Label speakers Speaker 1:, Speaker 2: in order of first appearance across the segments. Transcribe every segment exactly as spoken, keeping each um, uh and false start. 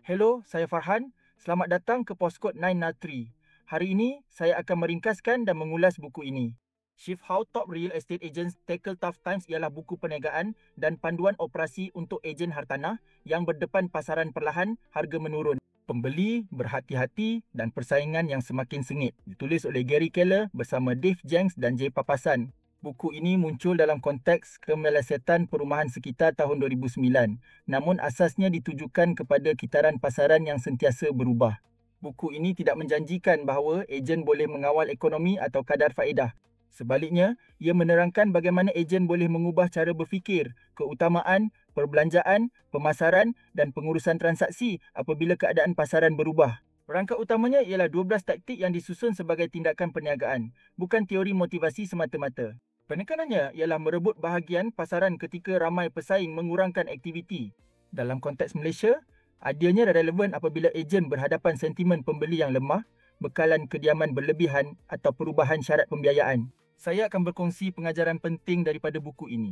Speaker 1: Hello, saya Farhan. Selamat datang ke Postkod sembilan Natri. Hari ini, saya akan meringkaskan dan mengulas buku ini. Shift How Top Real Estate Agents Tackle Tough Times ialah buku perniagaan dan panduan operasi untuk ejen hartanah yang berdepan pasaran perlahan, harga menurun, pembeli berhati-hati dan persaingan yang semakin sengit. Ditulis oleh Gary Keller bersama Dave Jenks dan Jay Papasan. Buku ini muncul dalam konteks kemelesetan perumahan sekitar tahun dua ribu sembilan, namun asasnya ditujukan kepada kitaran pasaran yang sentiasa berubah. Buku ini tidak menjanjikan bahawa ejen boleh mengawal ekonomi atau kadar faedah. Sebaliknya, ia menerangkan bagaimana ejen boleh mengubah cara berfikir, keutamaan, perbelanjaan, pemasaran dan pengurusan transaksi apabila keadaan pasaran berubah. Rangka utamanya ialah dua belas taktik yang disusun sebagai tindakan perniagaan, bukan teori motivasi semata-mata. Penekanannya ialah merebut bahagian pasaran ketika ramai pesaing mengurangkan aktiviti. Dalam konteks Malaysia, adanya relevan apabila ejen berhadapan sentimen pembeli yang lemah, bekalan kediaman berlebihan atau perubahan syarat pembiayaan. Saya akan berkongsi pengajaran penting daripada buku ini.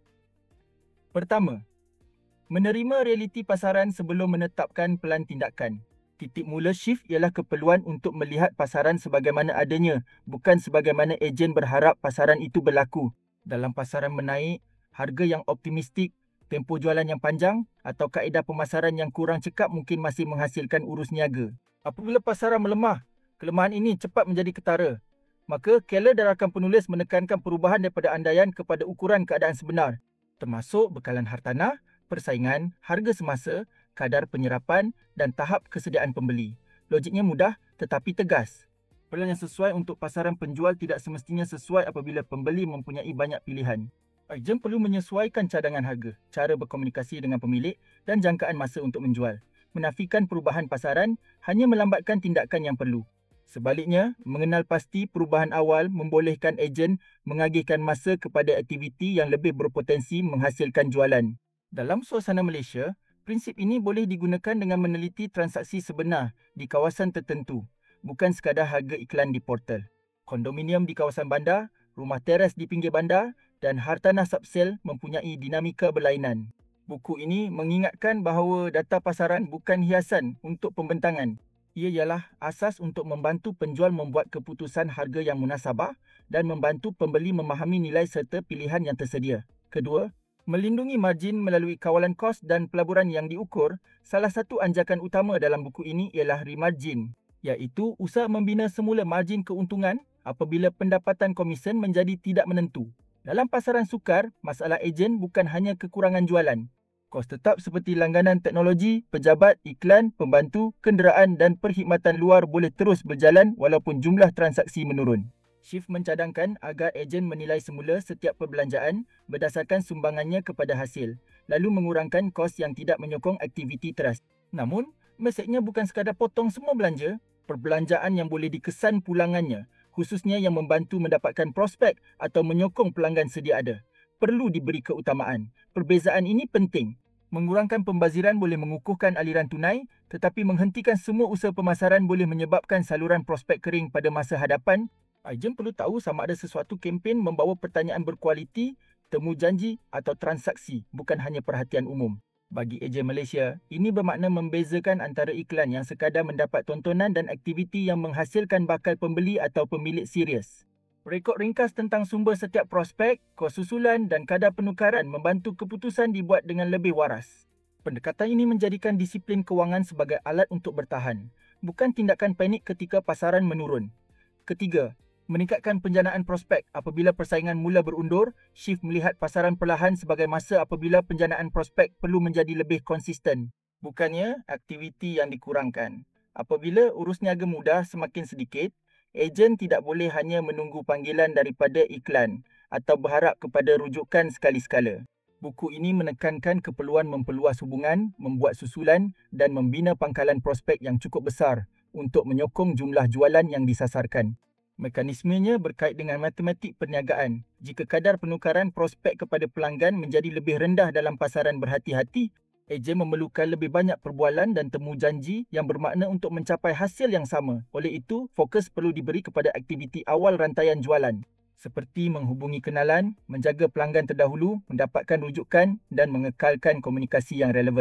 Speaker 1: Pertama, menerima realiti pasaran sebelum menetapkan pelan tindakan. Titik mula shift ialah keperluan untuk melihat pasaran sebagaimana adanya, bukan sebagaimana ejen berharap pasaran itu berlaku. Dalam pasaran menaik, harga yang optimistik, tempoh jualan yang panjang atau kaedah pemasaran yang kurang cekap mungkin masih menghasilkan urus niaga. Apabila pasaran melemah, kelemahan ini cepat menjadi ketara. Maka Keller dan rakan penulis menekankan perubahan daripada andaian kepada ukuran keadaan sebenar, termasuk bekalan hartanah, persaingan, harga semasa, kadar penyerapan dan tahap kesediaan pembeli. Logiknya mudah tetapi tegas. Pelan yang sesuai untuk pasaran penjual tidak semestinya sesuai apabila pembeli mempunyai banyak pilihan. Ejen perlu menyesuaikan cadangan harga, cara berkomunikasi dengan pemilik dan jangkaan masa untuk menjual. Menafikan perubahan pasaran hanya melambatkan tindakan yang perlu. Sebaliknya, mengenal pasti perubahan awal membolehkan ejen mengagihkan masa kepada aktiviti yang lebih berpotensi menghasilkan jualan. Dalam suasana Malaysia, prinsip ini boleh digunakan dengan meneliti transaksi sebenar di kawasan tertentu, bukan sekadar harga iklan di portal. Kondominium di kawasan bandar, rumah teras di pinggir bandar dan hartanah subsale mempunyai dinamika berlainan. Buku ini mengingatkan bahawa data pasaran bukan hiasan untuk pembentangan. Ia ialah asas untuk membantu penjual membuat keputusan harga yang munasabah dan membantu pembeli memahami nilai serta pilihan yang tersedia. Kedua, melindungi margin melalui kawalan kos dan pelaburan yang diukur. Salah satu anjakan utama dalam buku ini ialah remargin, iaitu usaha membina semula margin keuntungan apabila pendapatan komisen menjadi tidak menentu. Dalam pasaran sukar, masalah ejen bukan hanya kekurangan jualan. Kos tetap seperti langganan teknologi, pejabat, iklan, pembantu, kenderaan dan perkhidmatan luar boleh terus berjalan walaupun jumlah transaksi menurun. Shift mencadangkan agar ejen menilai semula setiap perbelanjaan berdasarkan sumbangannya kepada hasil, lalu mengurangkan kos yang tidak menyokong aktiviti trust. Namun, mesejnya bukan sekadar potong semua belanja, perbelanjaan yang boleh dikesan pulangannya, khususnya yang membantu mendapatkan prospek atau menyokong pelanggan sedia ada, perlu diberi keutamaan. Perbezaan ini penting. Mengurangkan pembaziran boleh mengukuhkan aliran tunai, tetapi menghentikan semua usaha pemasaran boleh menyebabkan saluran prospek kering pada masa hadapan. Ejen perlu tahu sama ada sesuatu kempen membawa pertanyaan berkualiti, temu janji atau transaksi, bukan hanya perhatian umum. Bagi ejen Malaysia, ini bermakna membezakan antara iklan yang sekadar mendapat tontonan dan aktiviti yang menghasilkan bakal pembeli atau pemilik serius. Rekod ringkas tentang sumber setiap prospek, kos susulan dan kadar penukaran membantu keputusan dibuat dengan lebih waras. Pendekatan ini menjadikan disiplin kewangan sebagai alat untuk bertahan, bukan tindakan panik ketika pasaran menurun. Ketiga, meningkatkan penjanaan prospek apabila persaingan mula berundur. Shift melihat pasaran perlahan sebagai masa apabila penjanaan prospek perlu menjadi lebih konsisten, bukannya aktiviti yang dikurangkan. Apabila urus niaga mudah semakin sedikit, ejen tidak boleh hanya menunggu panggilan daripada iklan atau berharap kepada rujukan sekali-sekala. Buku ini menekankan keperluan memperluas hubungan, membuat susulan dan membina pangkalan prospek yang cukup besar untuk menyokong jumlah jualan yang disasarkan. Mekanismenya berkait dengan matematik perniagaan. Jika kadar penukaran prospek kepada pelanggan menjadi lebih rendah dalam pasaran berhati-hati, ejen memerlukan lebih banyak perbualan dan temu janji yang bermakna untuk mencapai hasil yang sama. Oleh itu, fokus perlu diberi kepada aktiviti awal rantaian jualan, seperti menghubungi kenalan, menjaga pelanggan terdahulu, mendapatkan rujukan dan mengekalkan komunikasi yang relevan.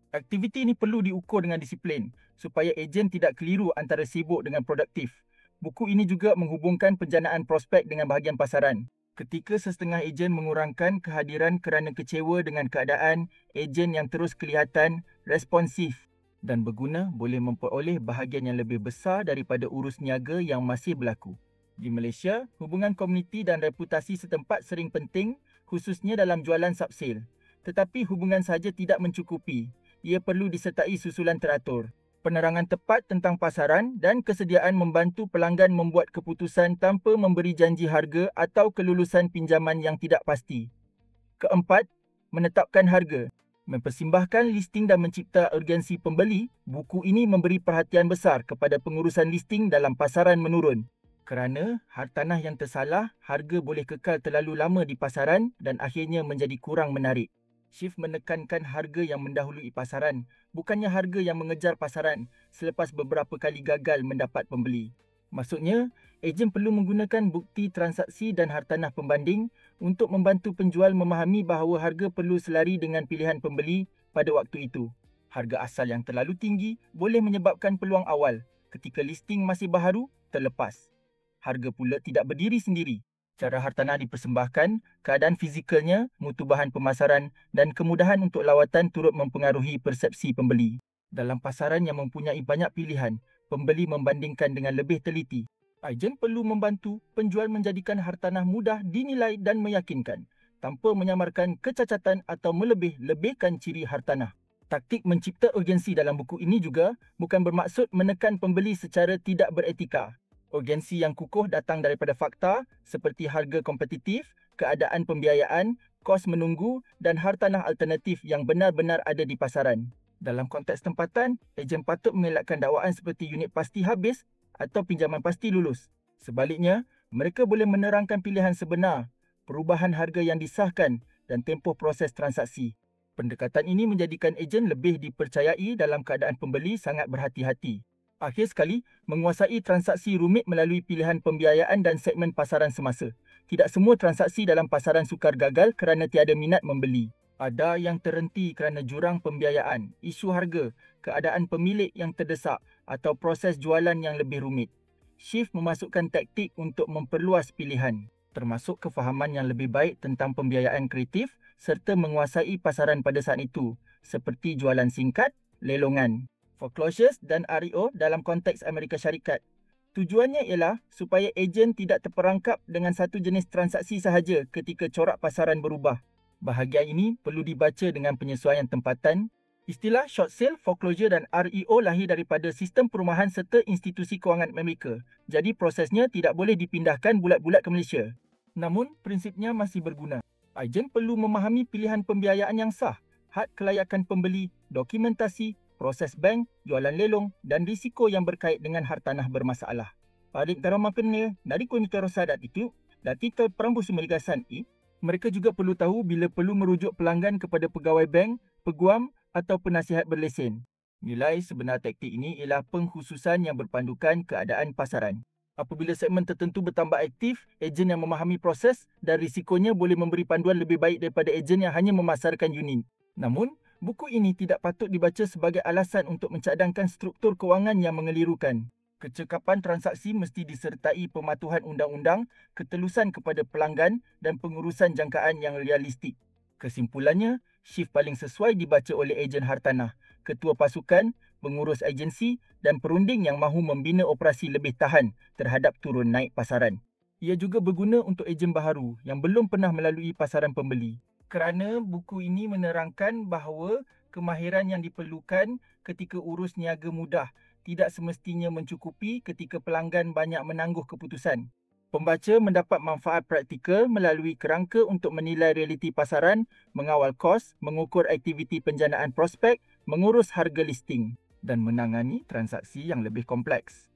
Speaker 1: Aktiviti ini perlu diukur dengan disiplin supaya ejen tidak keliru antara sibuk dengan produktif. Buku ini juga menghubungkan penjanaan prospek dengan bahagian pasaran. Ketika sesetengah ejen mengurangkan kehadiran kerana kecewa dengan keadaan, ejen yang terus kelihatan responsif dan berguna boleh memperoleh bahagian yang lebih besar daripada urus niaga yang masih berlaku. Di Malaysia, hubungan komuniti dan reputasi setempat sering penting, khususnya dalam jualan subsale. Tetapi hubungan sahaja tidak mencukupi. Ia perlu disertai susulan teratur, penerangan tepat tentang pasaran dan kesediaan membantu pelanggan membuat keputusan tanpa memberi janji harga atau kelulusan pinjaman yang tidak pasti. Keempat, menetapkan harga. Mempersembahkan listing dan mencipta urgensi pembeli, buku ini memberi perhatian besar kepada pengurusan listing dalam pasaran menurun. Kerana hartanah yang tersalah, harga boleh kekal terlalu lama di pasaran dan akhirnya menjadi kurang menarik. Shift menekankan harga yang mendahului pasaran, bukannya harga yang mengejar pasaran selepas beberapa kali gagal mendapat pembeli. Maksudnya, ejen perlu menggunakan bukti transaksi dan hartanah pembanding untuk membantu penjual memahami bahawa harga perlu selari dengan pilihan pembeli pada waktu itu. Harga asal yang terlalu tinggi boleh menyebabkan peluang awal ketika listing masih baharu terlepas. Harga pula tidak berdiri sendiri. Cara hartanah dipersembahkan, keadaan fizikalnya, mutu bahan pemasaran dan kemudahan untuk lawatan turut mempengaruhi persepsi pembeli. Dalam pasaran yang mempunyai banyak pilihan, pembeli membandingkan dengan lebih teliti. Ejen perlu membantu penjual menjadikan hartanah mudah dinilai dan meyakinkan tanpa menyamarkan kecacatan atau melebih-lebihkan ciri hartanah. Taktik mencipta urgensi dalam buku ini juga bukan bermaksud menekan pembeli secara tidak beretika. Urgensi yang kukuh datang daripada fakta seperti harga kompetitif, keadaan pembiayaan, kos menunggu dan hartanah alternatif yang benar-benar ada di pasaran. Dalam konteks tempatan, ejen patut mengelakkan dakwaan seperti unit pasti habis atau pinjaman pasti lulus. Sebaliknya, mereka boleh menerangkan pilihan sebenar, perubahan harga yang disahkan dan tempoh proses transaksi. Pendekatan ini menjadikan ejen lebih dipercayai dalam keadaan pembeli sangat berhati-hati. Akhir sekali, menguasai transaksi rumit melalui pilihan pembiayaan dan segmen pasaran semasa. Tidak semua transaksi dalam pasaran sukar gagal kerana tiada minat membeli. Ada yang terhenti kerana jurang pembiayaan, isu harga, keadaan pemilik yang terdesak atau proses jualan yang lebih rumit. Shift memasukkan taktik untuk memperluas pilihan, termasuk kefahaman yang lebih baik tentang pembiayaan kreatif serta menguasai pasaran pada saat itu, seperti jualan singkat, lelongan, foreclosures dan R E O dalam konteks Amerika Syarikat. Tujuannya ialah supaya ejen tidak terperangkap dengan satu jenis transaksi sahaja ketika corak pasaran berubah. Bahagian ini perlu dibaca dengan penyesuaian tempatan. Istilah short sale, foreclosure dan R E O lahir daripada sistem perumahan serta institusi kewangan Amerika. Jadi prosesnya tidak boleh dipindahkan bulat-bulat ke Malaysia. Namun prinsipnya masih berguna. Ejen perlu memahami pilihan pembiayaan yang sah, had kelayakan pembeli, dokumentasi, proses bank, jualan lelong dan risiko yang berkait dengan hartanah bermasalah. Parit dalam makna dari Komite Rosadat itu, dati Perambu Sumeligasan I, mereka juga perlu tahu bila perlu merujuk pelanggan kepada pegawai bank, peguam atau penasihat berlesen. Nilai sebenar taktik ini ialah pengkhususan yang berpandukan keadaan pasaran. Apabila segmen tertentu bertambah aktif, ejen yang memahami proses dan risikonya boleh memberi panduan lebih baik daripada ejen yang hanya memasarkan unit. Namun, buku ini tidak patut dibaca sebagai alasan untuk mencadangkan struktur kewangan yang mengelirukan. Kecekapan transaksi mesti disertai pematuhan undang-undang, ketelusan kepada pelanggan dan pengurusan jangkaan yang realistik. Kesimpulannya, shift paling sesuai dibaca oleh ejen hartanah, ketua pasukan, pengurus agensi dan perunding yang mahu membina operasi lebih tahan terhadap turun naik pasaran. Ia juga berguna untuk ejen baharu yang belum pernah melalui pasaran pembeli. Kerana buku ini menerangkan bahawa kemahiran yang diperlukan ketika urus niaga mudah tidak semestinya mencukupi ketika pelanggan banyak menangguh keputusan. Pembaca mendapat manfaat praktikal melalui kerangka untuk menilai realiti pasaran, mengawal kos, mengukur aktiviti penjanaan prospek, mengurus harga listing dan menangani transaksi yang lebih kompleks.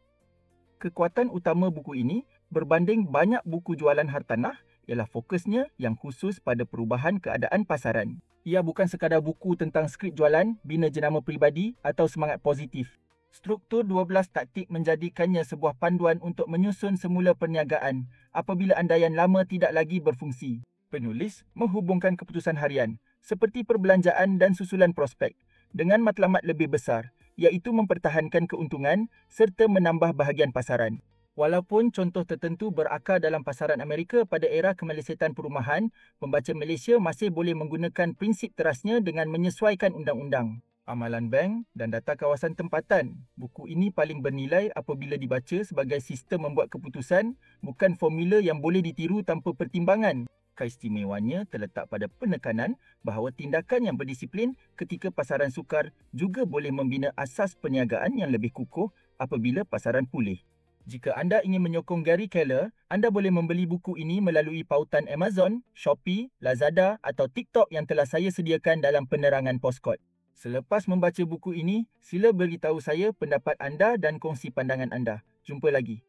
Speaker 1: Kekuatan utama buku ini berbanding banyak buku jualan hartanah ialah fokusnya yang khusus pada perubahan keadaan pasaran. Ia bukan sekadar buku tentang skrip jualan, bina jenama peribadi atau semangat positif. Struktur dua belas taktik menjadikannya sebuah panduan untuk menyusun semula perniagaan apabila andaian lama tidak lagi berfungsi. Penulis menghubungkan keputusan harian seperti perbelanjaan dan susulan prospek dengan matlamat lebih besar, iaitu mempertahankan keuntungan serta menambah bahagian pasaran. Walaupun contoh tertentu berakar dalam pasaran Amerika pada era kemelesetan perumahan, pembaca Malaysia masih boleh menggunakan prinsip terasnya dengan menyesuaikan undang-undang. Amalan bank dan data kawasan tempatan. Buku ini paling bernilai apabila dibaca sebagai sistem membuat keputusan, bukan formula yang boleh ditiru tanpa pertimbangan. Keistimewaannya terletak pada penekanan bahawa tindakan yang berdisiplin ketika pasaran sukar juga boleh membina asas perniagaan yang lebih kukuh apabila pasaran pulih. Jika anda ingin menyokong Gary Keller, anda boleh membeli buku ini melalui pautan Amazon, Shopee, Lazada atau TikTok yang telah saya sediakan dalam penerangan postkod. Selepas membaca buku ini, sila beritahu saya pendapat anda dan kongsi pandangan anda. Jumpa lagi.